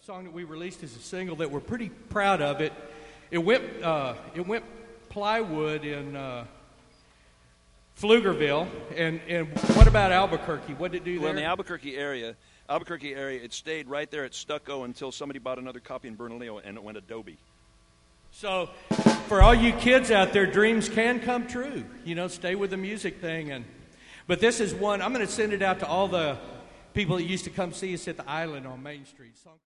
song that we released as a single that we're pretty proud of. It went plywood in Pflugerville, and what about Albuquerque? What did it do there? Well, in the Albuquerque area, it stayed right there at stucco until somebody bought another copy in Bernalillo, and it went Adobe. So, for all you kids out there, dreams can come true. You know, stay with the music thing. But this is one, I'm going to send it out to all the people that used to come see us at the Island on Main Street.